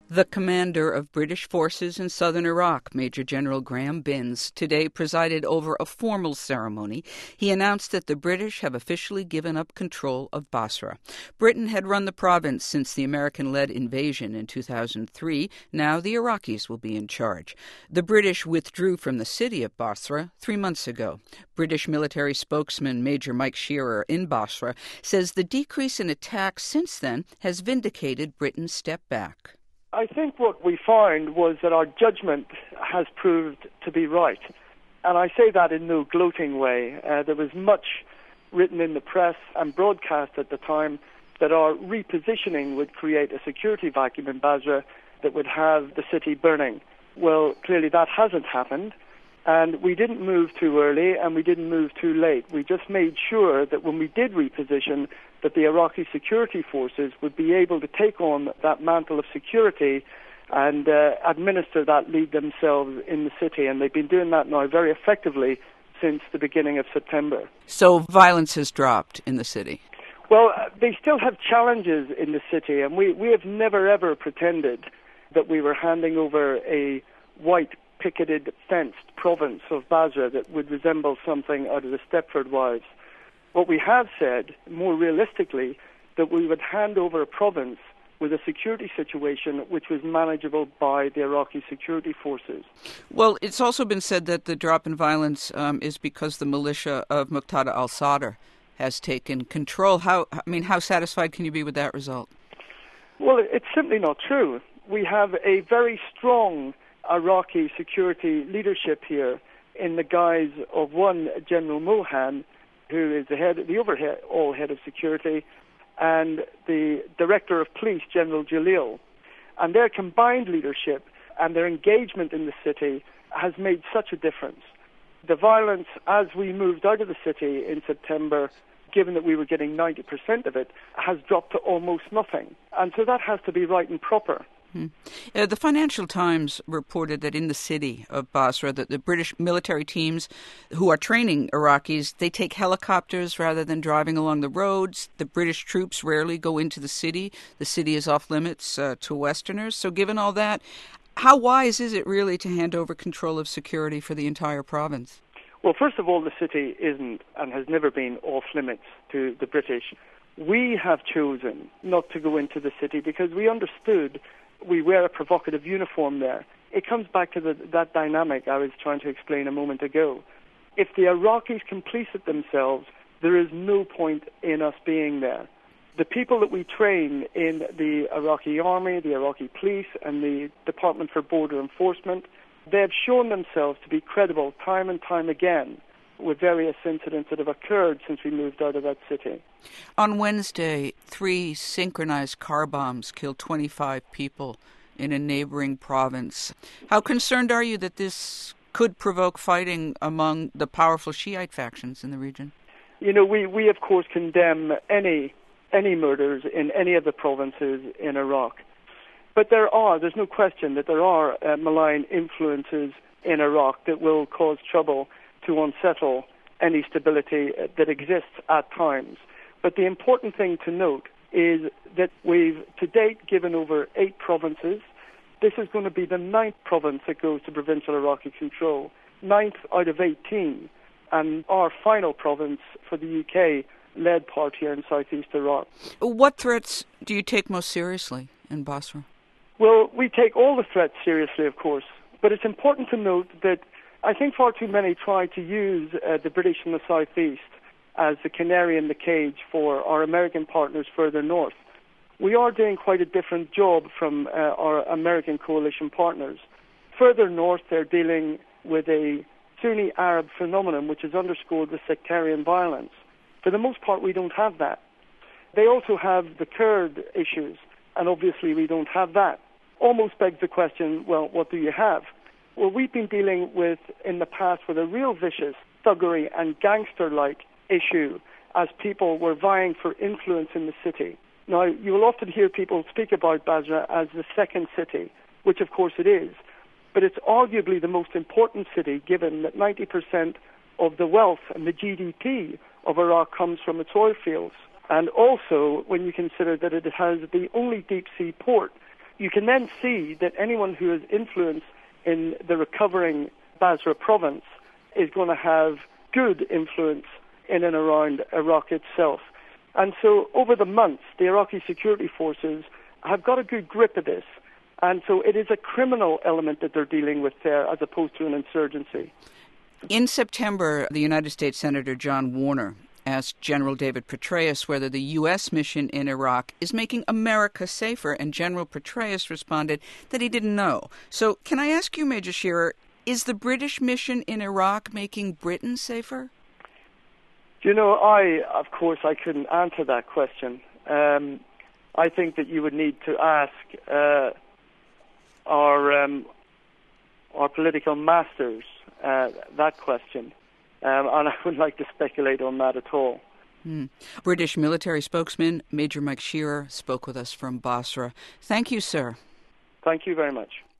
The commander of British forces in southern Iraq, Major General Graham Binns, today presided over a formal ceremony. He announced that the British have officially given up control of Basra. Britain had run the province since the American-led invasion in 2003. Now the Iraqis will be in charge. The British withdrew from the city of Basra 3 months ago. British military spokesman Major Mike Shearer in Basra says the decrease in attacks since then has vindicated Britain's step back. I think what we found was that our judgment has proved to be right. And I say that in no gloating way. There was much written in the press and broadcast at the time that our repositioning would create a security vacuum in Basra that would have the city burning. Well, clearly that hasn't happened. And we didn't move too early and we didn't move too late. We just made sure that when we did reposition, that the Iraqi security forces would be able to take on that mantle of security and administer that lead themselves in the city. And they've been doing that now very effectively since the beginning of September. So violence has dropped in the city? Well, they still have challenges in the city, and we have never ever pretended that we were handing over a white picketed, fenced province of Basra that would resemble something out of the Stepford Wives. What we have said, more realistically, that we would hand over a province with a security situation which was manageable by the Iraqi security forces. Well, it's also been said that the drop in violence is because the militia of Muqtada al-Sadr has taken control. How satisfied can you be with that result? Well, it's simply not true. We have a very strong Iraqi security leadership here in the guise of one General Mohan, who is the overall head of security, and the director of police, General Jalil. And their combined leadership and their engagement in the city has made such a difference. The violence, as we moved out of the city in September, given that we were getting 90% of it, has dropped to almost nothing. And so that has to be right and proper. The Financial Times reported that in the city of Basra, that the British military teams who are training Iraqis, they take helicopters rather than driving along the roads. The British troops rarely go into the city. The city is off limits to Westerners. So given all that, how wise is it really to hand over control of security for the entire province? Well, first of all, the city isn't and has never been off limits to the British. We have chosen not to go into the city because we understood we wear a provocative uniform there. It comes back to that dynamic I was trying to explain a moment ago. If the Iraqis complicit themselves, there is no point in us being there. The people that we train in the Iraqi army, the Iraqi police, and the Department for Border Enforcement, they have shown themselves to be credible time and time again with various incidents that have occurred since we moved out of that city. On Wednesday, 3 synchronized car bombs killed 25 people in a neighboring province. How concerned are you that this could provoke fighting among the powerful Shiite factions in the region? You know, we of course condemn any murders in any of the provinces in Iraq. But there's no question that there are malign influences in Iraq that will cause trouble to unsettle any stability that exists at times. But the important thing to note is that we've to date given over 8 provinces. This is going to be the 9th province that goes to provincial Iraqi control, 9th out of 18, and our final province for the UK-led part here in southeast Iraq. What threats do you take most seriously in Basra? Well, we take all the threats seriously, of course, but it's important to note that I think far too many try to use the British in the southeast as the canary in the cage for our American partners further north. We are doing quite a different job from our American coalition partners. Further north, they're dealing with a Sunni Arab phenomenon which is underscored with sectarian violence. For the most part, we don't have that. They also have the Kurd issues, and obviously we don't have that. Almost begs the question, well, what do you have? Well, we've been dealing with, in the past, with a real vicious thuggery and gangster-like issue as people were vying for influence in the city. Now, you will often hear people speak about Basra as the second city, which of course it is, but it's arguably the most important city given that 90% of the wealth and the GDP of Iraq comes from its oil fields. And also, when you consider that it has the only deep-sea port you can then see that anyone who has influence in the recovering Basra province is going to have good influence in and around Iraq itself. And so over the months, the Iraqi security forces have got a good grip of this. And so it is a criminal element that they're dealing with there as opposed to an insurgency. In September, the United States Senator John Warner asked General David Petraeus whether the U.S. mission in Iraq is making America safer, and General Petraeus responded that he didn't know. So can I ask you, Major Shearer, is the British mission in Iraq making Britain safer? You know, of course, I couldn't answer that question. I think that you would need to ask our political masters that question. And I wouldn't like to speculate on that at all. British military spokesman Major Mike Shearer spoke with us from Basra. Thank you, sir. Thank you very much.